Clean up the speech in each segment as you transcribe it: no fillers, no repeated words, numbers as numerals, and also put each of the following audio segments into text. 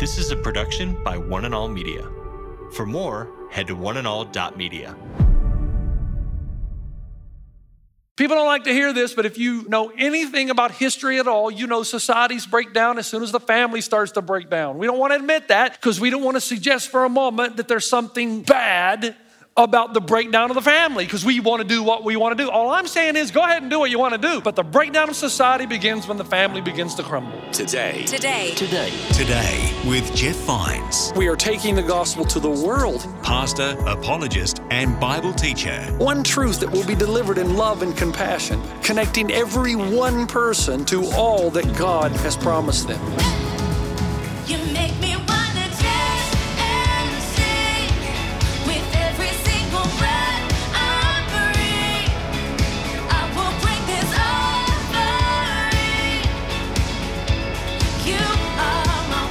This is a production by One and All Media. For more, head to oneandall.media. People don't like to hear this, but if you know anything about history at all, you know societies break down as soon as the family starts to break down. We don't want to admit that because we don't want to suggest for a moment that there's something bad about the breakdown of the family because we want to do what we want to do. All I'm saying is go ahead and do what you want to do, but the breakdown of society begins when the family begins to crumble. Today with Jeff Vines, We are taking the gospel to the world. pastor, apologist, and Bible teacher. One truth that will be delivered in love and compassion, connecting every one person to all that God has promised them. You make me wanna dance and sing with every single breath I breathe. I will bring this offering. You are my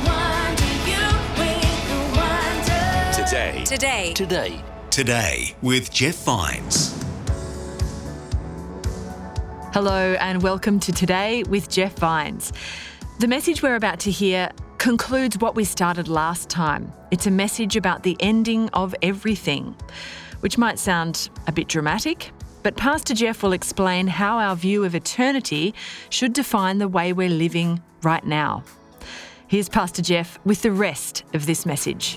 wonder, you with the wonder. Today with Jeff Vines. Hello and welcome to Today with Jeff Vines. The message we're about to hear concludes what we started last time. It's a message about the ending of everything, which might sound a bit dramatic, but Pastor Jeff will explain how our view of eternity should define the way we're living right now. Here's Pastor Jeff with the rest of this message.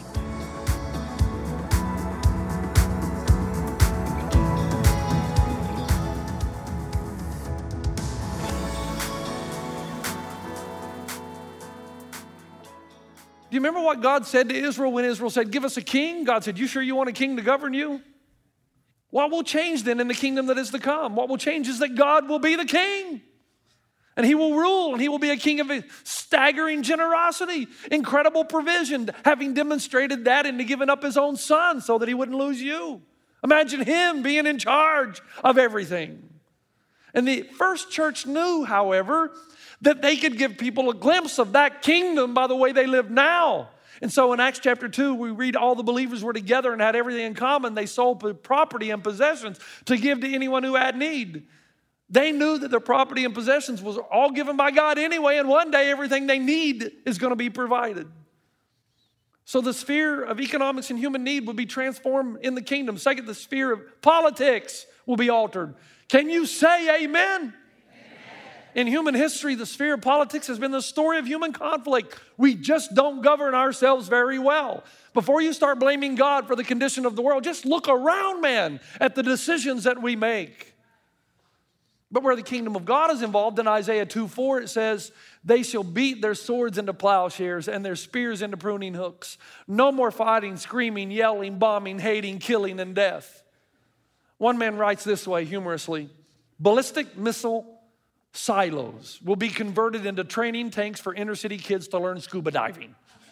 Do you remember what God said to Israel when Israel said, give us a king? God said, you sure you want a king to govern you? What will change then in the kingdom that is to come? What will change is that God will be the king. And he will rule, and he will be a king of staggering generosity, incredible provision, having demonstrated that into giving up his own son so that he wouldn't lose you. Imagine him being in charge of everything. And the first church knew, however, that they could give people a glimpse of that kingdom by the way they live now. And so in Acts chapter 2, we read all the believers were together and had everything in common. They sold property and possessions to give to anyone who had need. They knew that their property and possessions was all given by God anyway, and one day everything they need is going to be provided. So the sphere of economics and human need will be transformed in the kingdom. Second, the sphere of politics will be altered. Can you say amen? In human history, the sphere of politics has been the story of human conflict. We just don't govern ourselves very well. Before you start blaming God for the condition of the world, just look around, man, at the decisions that we make. But where the kingdom of God is involved, in Isaiah 2:4, it says, they shall beat their swords into plowshares and their spears into pruning hooks. No more fighting, screaming, yelling, bombing, hating, killing, and death. One man writes this way humorously, ballistic missile silos will be converted into training tanks for inner city kids to learn scuba diving.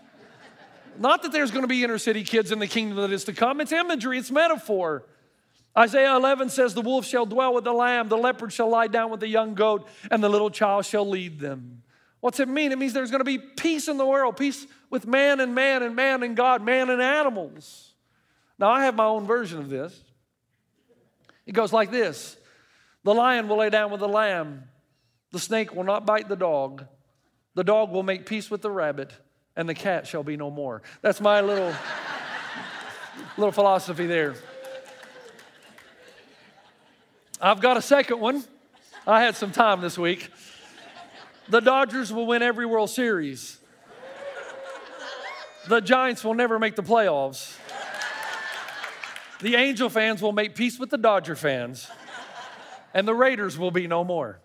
Not that there's going to be inner city kids in the kingdom that is to come. It's imagery, it's metaphor. Isaiah 11 says, the wolf shall dwell with the lamb, the leopard shall lie down with the young goat, and the little child shall lead them. What's it mean? It means there's going to be peace in the world, peace with man and man and man and God, man and animals. Now, I have my own version of this. It goes like this. The lion will lay down with the lamb. The snake will not bite the dog. The dog will make peace with the rabbit, and the cat shall be no more. That's my little philosophy there. I've got a second one. I had some time this week. The Dodgers will win every World Series. The Giants will never make the playoffs. The Angel fans will make peace with the Dodger fans, and the Raiders will be no more.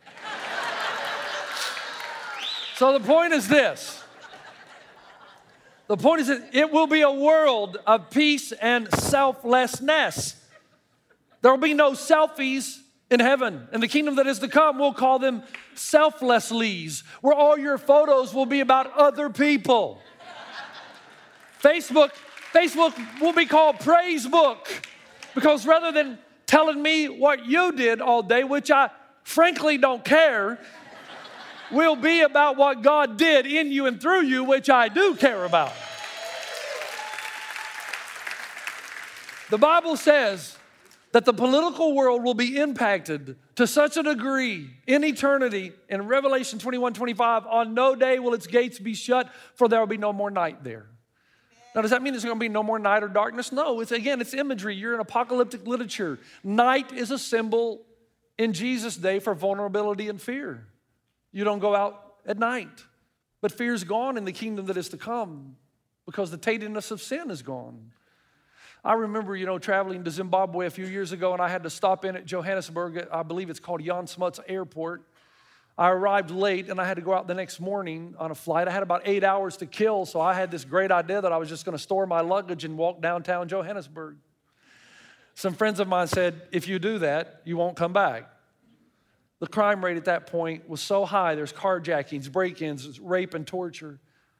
So the point is this. The point is that it will be a world of peace and selflessness. There will be no selfies in heaven. In the kingdom that is to come, we'll call them selflesslies, where all your photos will be about other people. Facebook will be called Praise Book, because rather than telling me what you did all day, which I frankly don't care, will be about what God did in you and through you, which I do care about. The Bible says that the political world will be impacted to such a degree in eternity. In Revelation 21:25, on no day will its gates be shut, for there will be no more night there. Now, does that mean there's going to be no more night or darkness? No, it's imagery. You're in apocalyptic literature. Night is a symbol in Jesus' day for vulnerability and fear. You don't go out at night. But fear's gone in the kingdom that is to come because the tatedness of sin is gone. I remember, traveling to Zimbabwe a few years ago, and I had to stop in at Johannesburg. I believe it's called Jan Smuts Airport. I arrived late, and I had to go out the next morning on a flight. I had about 8 hours to kill, so I had this great idea that I was just going to store my luggage and walk downtown Johannesburg. Some friends of mine said, if you do that, you won't come back. The crime rate at that point was so high. There's carjackings, break-ins, rape, and torture.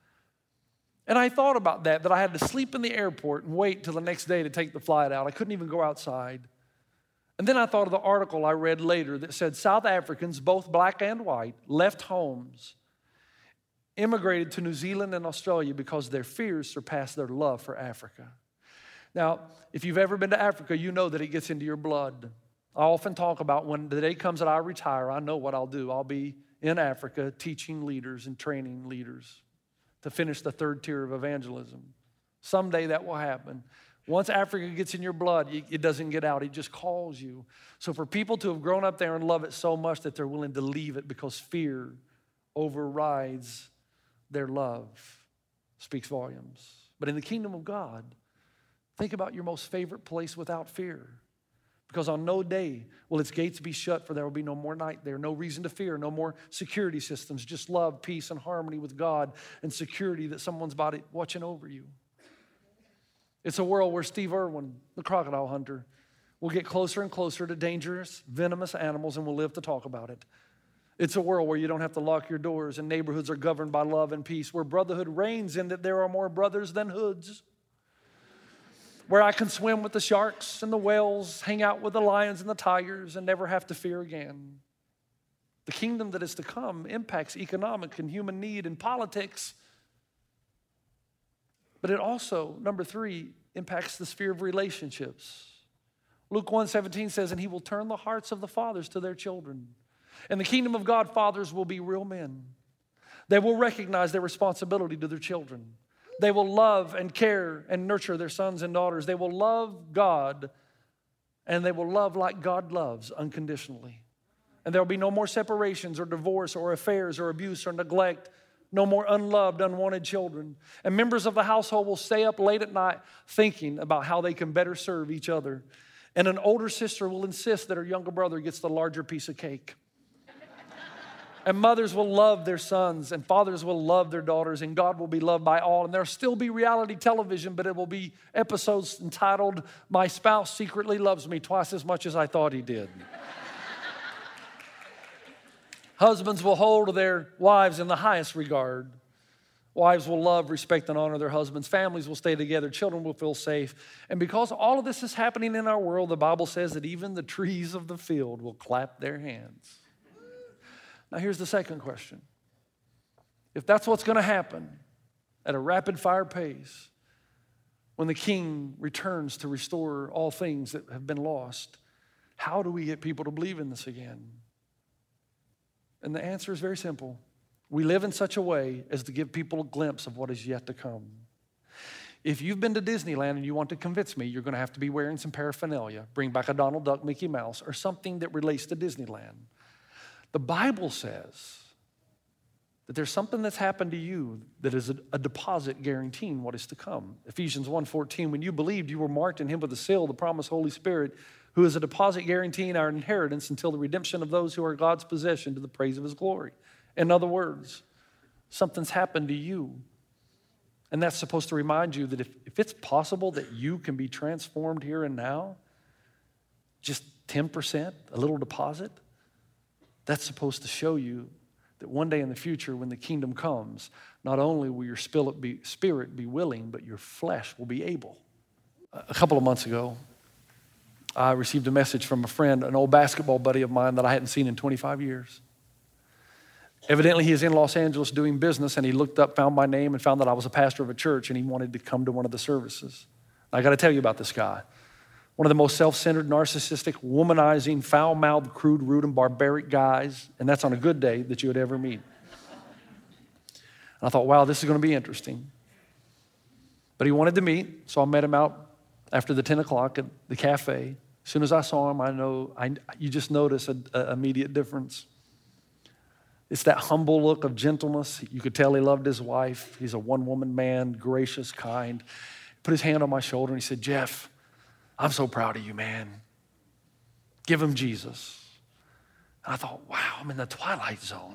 And I thought about that I had to sleep in the airport and wait till the next day to take the flight out. I couldn't even go outside. And then I thought of the article I read later that said South Africans, both black and white, left homes, immigrated to New Zealand and Australia because their fears surpassed their love for Africa. Now, if you've ever been to Africa, you know that it gets into your blood. I often talk about when the day comes that I retire, I know what I'll do. I'll be in Africa teaching leaders and training leaders to finish the third tier of evangelism. Someday that will happen. Once Africa gets in your blood, it doesn't get out. It just calls you. So for people to have grown up there and love it so much that they're willing to leave it because fear overrides their love speaks volumes. But in the kingdom of God, think about your most favorite place without fear. Because on no day will its gates be shut, for there will be no more night there, no reason to fear, no more security systems, just love, peace, and harmony with God, and security that someone's body watching over you. It's a world where Steve Irwin, the crocodile hunter, will get closer and closer to dangerous, venomous animals and will live to talk about it. It's a world where you don't have to lock your doors and neighborhoods are governed by love and peace, where brotherhood reigns in that there are more brothers than hoods, where I can swim with the sharks and the whales, hang out with the lions and the tigers, and never have to fear again. The kingdom that is to come impacts economic and human need and politics. But it also, number 3, impacts the sphere of relationships. Luke 1:17 says, and he will turn the hearts of the fathers to their children. In the kingdom of God, fathers will be real men. They will recognize their responsibility to their children. They will love and care and nurture their sons and daughters. They will love God, and they will love like God loves, unconditionally. And there will be no more separations or divorce or affairs or abuse or neglect, no more unloved, unwanted children. And members of the household will stay up late at night thinking about how they can better serve each other. And an older sister will insist that her younger brother gets the larger piece of cake. And mothers will love their sons, and fathers will love their daughters, and God will be loved by all. And there'll still be reality television, but it will be episodes entitled, My Spouse Secretly Loves Me Twice as Much as I Thought He Did. Husbands will hold their wives in the highest regard. Wives will love, respect, and honor their husbands. Families will stay together. Children will feel safe. And because all of this is happening in our world, the Bible says that even the trees of the field will clap their hands. Now, here's the second question. If that's what's going to happen at a rapid-fire pace, when the King returns to restore all things that have been lost, how do we get people to believe in this again? And the answer is very simple. We live in such a way as to give people a glimpse of what is yet to come. If you've been to Disneyland and you want to convince me, you're going to have to be wearing some paraphernalia. Bring back a Donald Duck, Mickey Mouse, or something that relates to Disneyland. The Bible says that there's something that's happened to you that is a deposit guaranteeing what is to come. Ephesians 1:14, when you believed, you were marked in him with a seal, the promised Holy Spirit, who is a deposit guaranteeing our inheritance until the redemption of those who are God's possession to the praise of his glory. In other words, something's happened to you. And that's supposed to remind you that if it's possible that you can be transformed here and now, just 10%, a little deposit, that's supposed to show you that one day in the future when the kingdom comes, not only will your spirit be willing, but your flesh will be able. A couple of months ago, I received a message from a friend, an old basketball buddy of mine that I hadn't seen in 25 years. Evidently, he is in Los Angeles doing business, and he looked up, found my name, and found that I was a pastor of a church, and he wanted to come to one of the services. I got to tell you about this guy. one of the most self-centered, narcissistic, womanizing, foul-mouthed, crude, rude, and barbaric guys, and that's on a good day, that you would ever meet. And I thought, wow, this is going to be interesting. But he wanted to meet, so I met him out after the 10 o'clock at the cafe. As soon as I saw him, you just notice an immediate difference. It's that humble look of gentleness. You could tell he loved his wife. He's a one-woman man, gracious, kind. He put his hand on my shoulder and he said, Jeff, I'm so proud of you, man. Give him Jesus. And I thought, wow, I'm in the twilight zone.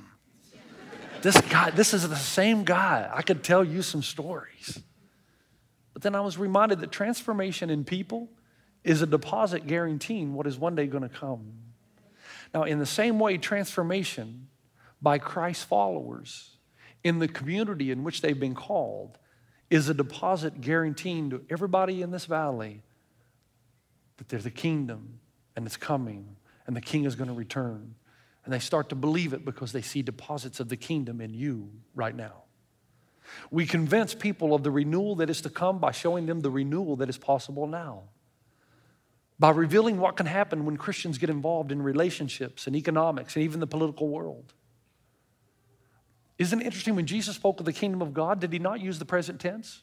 This is the same guy. I could tell you some stories. But then I was reminded that transformation in people is a deposit guaranteeing what is one day going to come. Now, in the same way, transformation by Christ's followers in the community in which they've been called is a deposit guaranteeing to everybody in this valley that there's a kingdom and it's coming and the king is going to return. And they start to believe it because they see deposits of the kingdom in you right now. We convince people of the renewal that is to come by showing them the renewal that is possible now. By revealing what can happen when Christians get involved in relationships and economics and even the political world. Isn't it interesting when Jesus spoke of the kingdom of God, did he not use the present tense?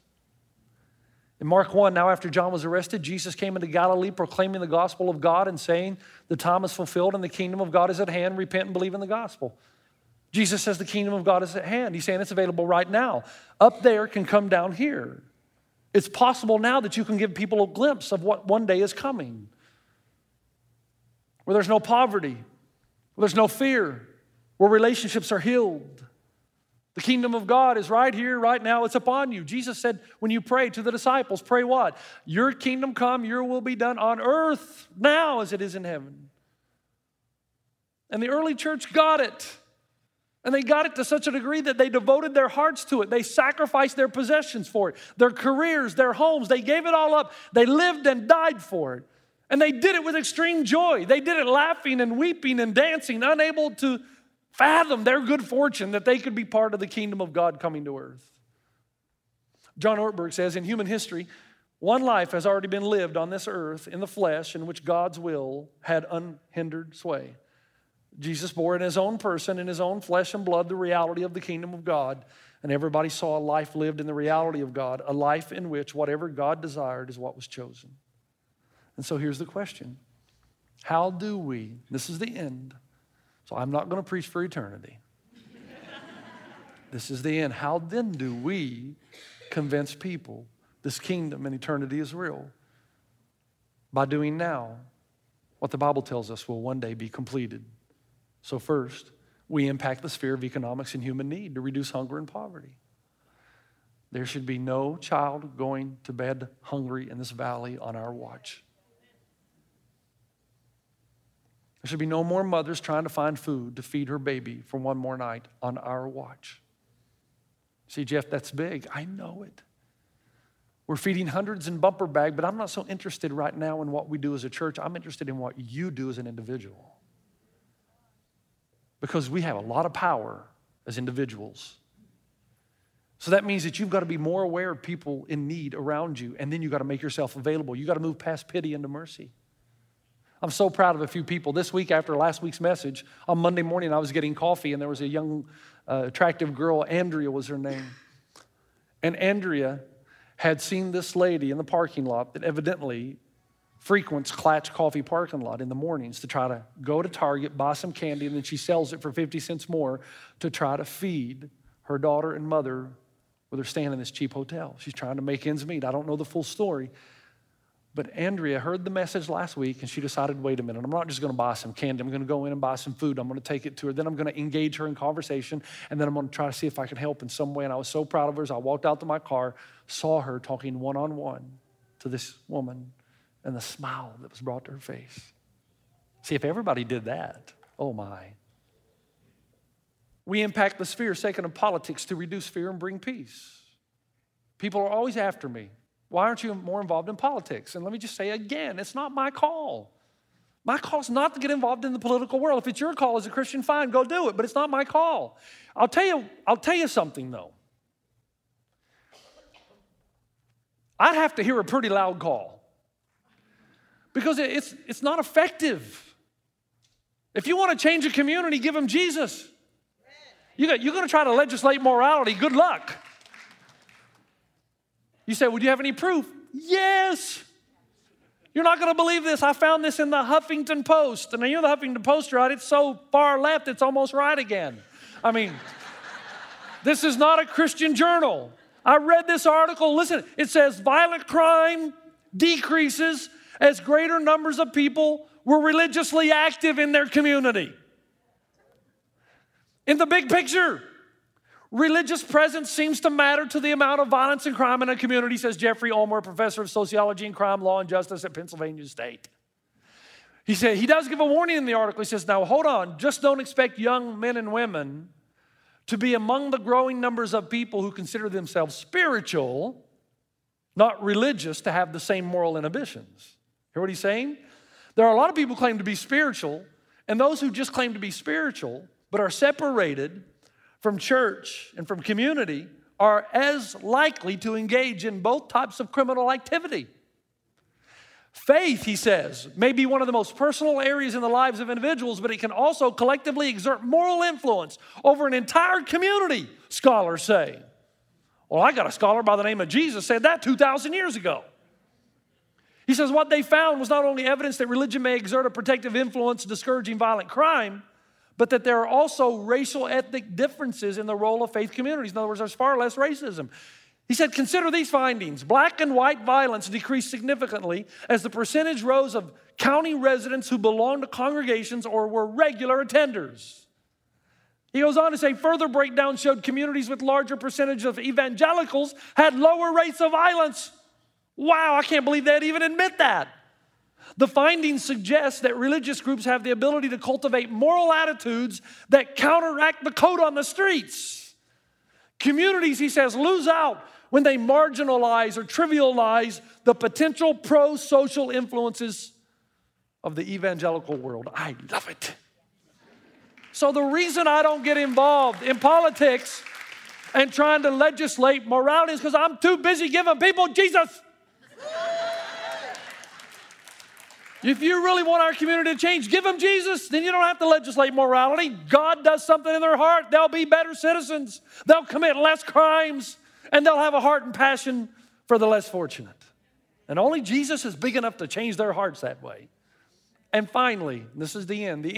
In Mark 1, now after John was arrested, Jesus came into Galilee proclaiming the gospel of God and saying, the time is fulfilled and the kingdom of God is at hand. Repent and believe in the gospel. Jesus says the kingdom of God is at hand. He's saying it's available right now. Up there can come down here. It's possible now that you can give people a glimpse of what one day is coming. Where there's no poverty, where there's no fear, where relationships are healed. The kingdom of God is right here, right now. It's upon you. Jesus said when you pray to the disciples, pray what? Your kingdom come, your will be done on earth now as it is in heaven. And the early church got it. And they got it to such a degree that they devoted their hearts to it. They sacrificed their possessions for it, their careers, their homes. They gave it all up. They lived and died for it. And they did it with extreme joy. They did it laughing and weeping and dancing, unable to fathom their good fortune that they could be part of the kingdom of God coming to earth. John Ortberg says, in human history, one life has already been lived on this earth in the flesh in which God's will had unhindered sway. Jesus bore in his own person, in his own flesh and blood, the reality of the kingdom of God. And everybody saw a life lived in the reality of God, a life in which whatever God desired is what was chosen. And so here's the question. How do we, this is the end, so I'm not going to preach for eternity. This is the end. How then do we convince people this kingdom and eternity is real? By doing now what the Bible tells us will one day be completed. So first, we impact the sphere of economics and human need to reduce hunger and poverty. There should be no child going to bed hungry in this valley on our watch. There should be no more mothers trying to find food to feed her baby for one more night on our watch. See, Jeff, that's big. I know it. We're feeding hundreds in bumper bag, but I'm not so interested right now in what we do as a church. I'm interested in what you do as an individual. Because we have a lot of power as individuals. So that means that you've got to be more aware of people in need around you, and then you've got to make yourself available. You've got to move past pity into mercy. I'm so proud of a few people. This week after last week's message, on Monday morning I was getting coffee and there was a young, attractive girl, Andrea was her name. And Andrea had seen this lady in the parking lot that evidently frequents Klatch Coffee parking lot in the mornings to try to go to Target, buy some candy, and then she sells it for 50 cents more to try to feed her daughter and mother where they're staying in this cheap hotel. She's trying to make ends meet. I don't know the full story. But Andrea heard the message last week and she decided, wait a minute, I'm not just gonna buy some candy. I'm gonna go in and buy some food. I'm gonna take it to her. Then I'm gonna engage her in conversation and then I'm gonna try to see if I can help in some way. And I was so proud of her as I walked out to my car, saw her talking one-on-one to this woman and the smile that was brought to her face. See, if everybody did that, oh my. We impact the sphere, second of politics, to reduce fear and bring peace. People are always after me. Why aren't you more involved in politics? And let me just say again, it's not my call. My call is not to get involved in the political world. If it's your call as a Christian, fine, go do it, but it's not my call. I'll tell you something though. I'd have to hear a pretty loud call. because it's not effective. If you want to change a community, give them Jesus. You're going to try to legislate morality, good luck. You say, well, do you have any proof? Yes. You're not going to believe this. I found this in the Huffington Post. And you know the Huffington Post, right? It's so far left, it's almost right again. I mean, this is not a Christian journal. I read this article. Listen, it says violent crime decreases as greater numbers of people were religiously active in their community. In the big picture, religious presence seems to matter to the amount of violence and crime in a community, says Jeffrey Ulmer, professor of sociology and crime law and justice at Pennsylvania State. He said, he does give a warning in the article. He says, now hold on, just don't expect young men and women to be among the growing numbers of people who consider themselves spiritual, not religious, to have the same moral inhibitions. Hear what he's saying? There are a lot of people who claim to be spiritual, and those who just claim to be spiritual but are separated from church and from community are as likely to engage in both types of criminal activity. Faith, he says, may be one of the most personal areas in the lives of individuals, but it can also collectively exert moral influence over an entire community, scholars say. Well, I got a scholar by the name of Jesus said that 2,000 years ago. He says what they found was not only evidence that religion may exert a protective influence discouraging violent crime, but that there are also racial ethnic differences in the role of faith communities. In other words, there's far less racism. He said, consider these findings. Black and white violence decreased significantly as the percentage rose of county residents who belonged to congregations or were regular attenders. He goes on to say, further breakdown showed communities with larger percentage of evangelicals had lower rates of violence. Wow, I can't believe they'd even admit that. The findings suggest that religious groups have the ability to cultivate moral attitudes that counteract the code on the streets. Communities, he says, lose out when they marginalize or trivialize the potential pro-social influences of the evangelical world. I love it. So the reason I don't get involved in politics and trying to legislate morality is because I'm too busy giving people Jesus. If you really want our community to change, give them Jesus. Then you don't have to legislate morality. God does something in their heart. They'll be better citizens. They'll commit less crimes. And they'll have a heart and passion for the less fortunate. And only Jesus is big enough to change their hearts that way. And finally, this is the end.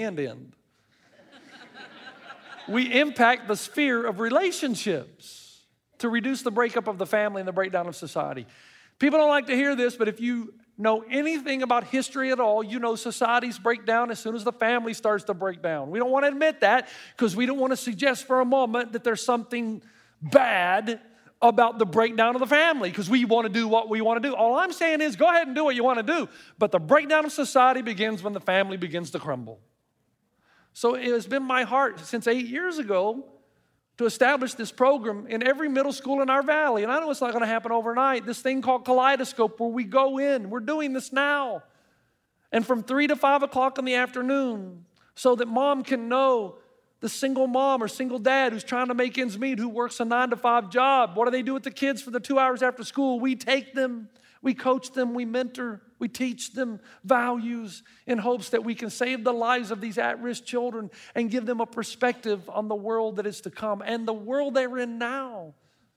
We impact the sphere of relationships to reduce the breakup of the family and the breakdown of society. People don't like to hear this, but if you know anything about history at all, you know societies break down as soon as the family starts to break down. We don't want to admit that because we don't want to suggest for a moment that there's something bad about the breakdown of the family because we want to do what we want to do. All I'm saying is go ahead and do what you want to do, but the breakdown of society begins when the family begins to crumble. So it has been my heart since 8 years ago to establish this program in every middle school in our valley. And I know it's not going to happen overnight. This thing called Kaleidoscope where we go in. We're doing this now. And from 3 to 5 o'clock in the afternoon so that mom can know the single mom or single dad who's trying to make ends meet, who works a 9-to-5 job. What do they do with the kids for the 2 hours after school? We take them, we coach them, we mentor, we teach them values in hopes that we can save the lives of these at-risk children and give them a perspective on the world that is to come and the world they're in now.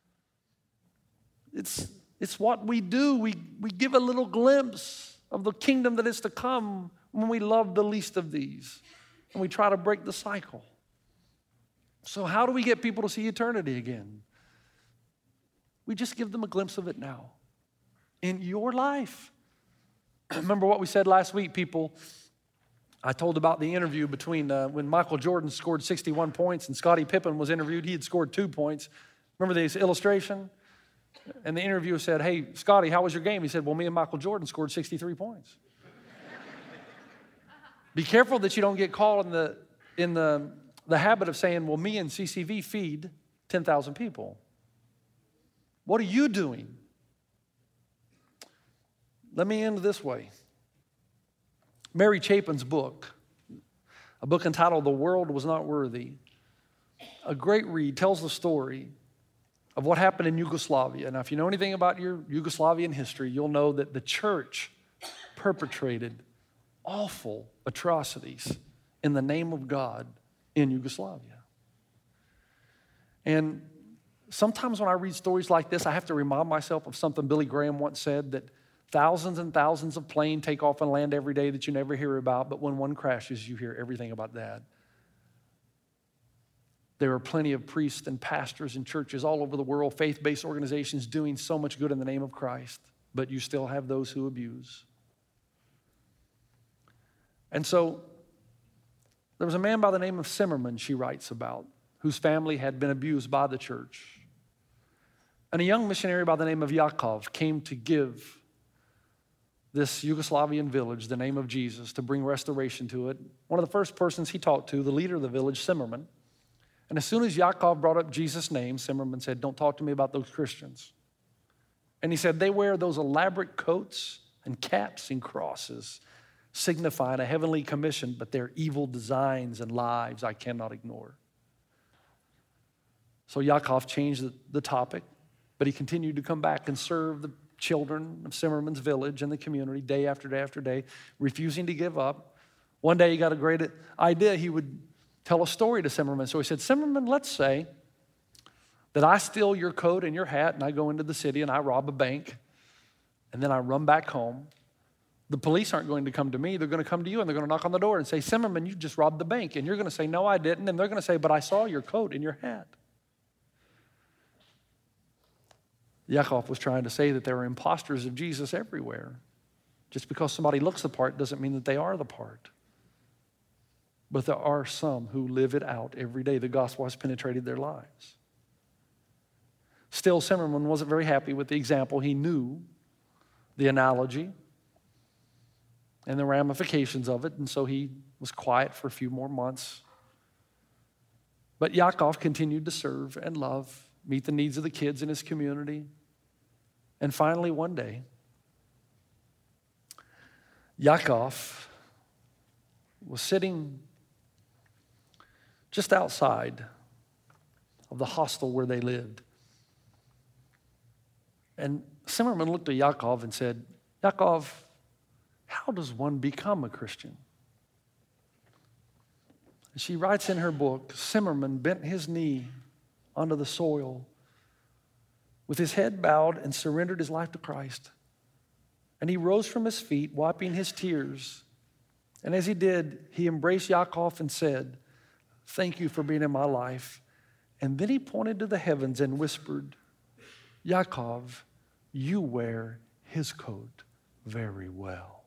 It's what we do. We give a little glimpse of the kingdom that is to come when we love the least of these and we try to break the cycle. So how do we get people to see eternity again? We just give them a glimpse of it now in your life. Remember what we said last week, people? I told about the interview between when Michael Jordan scored 61 points and Scottie Pippen was interviewed. He had scored 2 points. Remember this illustration? And the interviewer said, hey, Scottie, how was your game? He said, well, me and Michael Jordan scored 63 points. Be careful that you don't get caught in the habit of saying, well, me and CCV feed 10,000 people. What are you doing? Let me end this way. Mary Chapin's book, a book entitled The World Was Not Worthy, a great read, tells the story of what happened in Yugoslavia. Now, if you know anything about your Yugoslavian history, you'll know that the church perpetrated awful atrocities in the name of God in Yugoslavia. And sometimes when I read stories like this, I have to remind myself of something Billy Graham once said, that thousands and thousands of planes take off and land every day that you never hear about, but when one crashes, you hear everything about that. There are plenty of priests and pastors and churches all over the world, faith-based organizations doing so much good in the name of Christ, but you still have those who abuse. And so there was a man by the name of Zimmerman, she writes about, whose family had been abused by the church. And a young missionary by the name of Yakov came to give this Yugoslavian village the name of Jesus, to bring restoration to it. One of the first persons he talked to, the leader of the village, Zimmerman. And as soon as Yakov brought up Jesus' name, Zimmerman said, "Don't talk to me about those Christians." And he said, "They wear those elaborate coats and caps and crosses, signifying a heavenly commission, but their evil designs and lives I cannot ignore." So Yakov changed the topic, but he continued to come back and serve the children of Zimmerman's village and the community day after day after day, refusing to give up. One day he got a great idea. He would tell a story to Zimmerman. So he said, "Zimmerman, let's say that I steal your coat and your hat and I go into the city and I rob a bank and then I run back home. The police aren't going to come to me. They're going to come to you and they're going to knock on the door and say, 'Zimmerman, you just robbed the bank.' And you're going to say, 'No, I didn't.' And they're going to say, 'But I saw your coat and your hat.'" Yakov was trying to say that there are imposters of Jesus everywhere. Just because somebody looks the part doesn't mean that they are the part. But there are some who live it out every day. The gospel has penetrated their lives. Still, Zimmerman wasn't very happy with the example. He knew the analogy and the ramifications of it, and so he was quiet for a few more months. But Yakov continued to serve and love, meet the needs of the kids in his community. And finally, one day, Yakov was sitting just outside of the hostel where they lived. And Zimmerman looked at Yakov and said, "Yakov, how does one become a Christian?" And she writes in her book, Zimmerman bent his knee onto the soil with his head bowed and surrendered his life to Christ. And he rose from his feet, wiping his tears. And as he did, he embraced Yakov and said, "Thank you for being in my life." And then he pointed to the heavens and whispered, "Yakov, you wear his coat very well."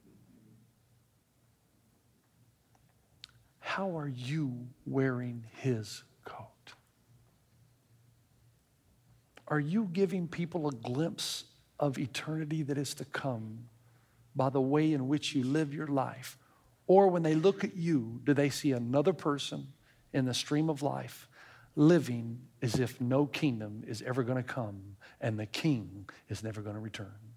How are you wearing his coat? Are you giving people a glimpse of eternity that is to come by the way in which you live your life? Or when they look at you, do they see another person in the stream of life living as if no kingdom is ever going to come and the king is never going to return?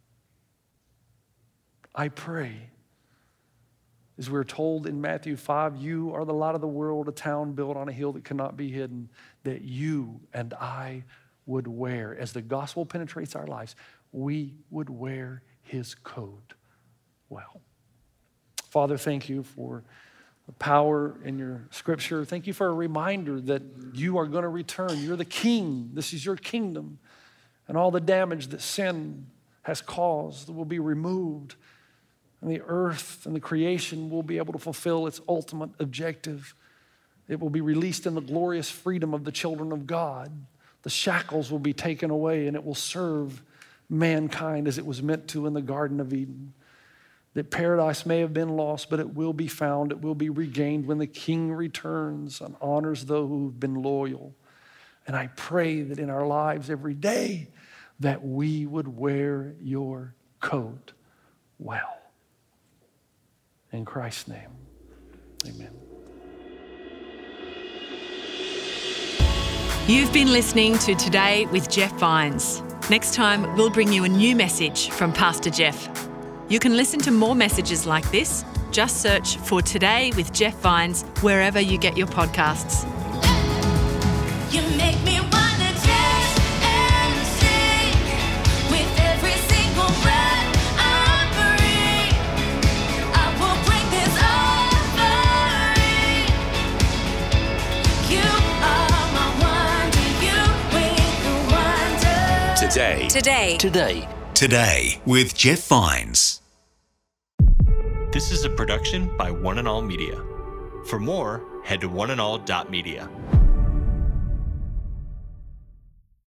I pray, as we're told in Matthew 5, you are the light of the world, a town built on a hill that cannot be hidden, that you and I would wear, as the gospel penetrates our lives, we would wear his coat well. Father, thank you for the power in your scripture. Thank you for a reminder that you are going to return. You're the king. This is your kingdom. And all the damage that sin has caused will be removed. And the earth and the creation will be able to fulfill its ultimate objective. It will be released in the glorious freedom of the children of God. The shackles will be taken away and it will serve mankind as it was meant to in the Garden of Eden. That paradise may have been lost, but it will be found. It will be regained when the King returns and honors those who've been loyal. And I pray that in our lives every day that we would wear your coat well. In Christ's name, amen. You've been listening to Today with Jeff Vines. Next time, we'll bring you a new message from Pastor Jeff. You can listen to more messages like this. Just search for Today with Jeff Vines wherever you get your podcasts. You make me wanna dance and sing with every single breath I breathe. Today with Jeff Vines. This is a production by One and All Media. For more, head to oneandall.media.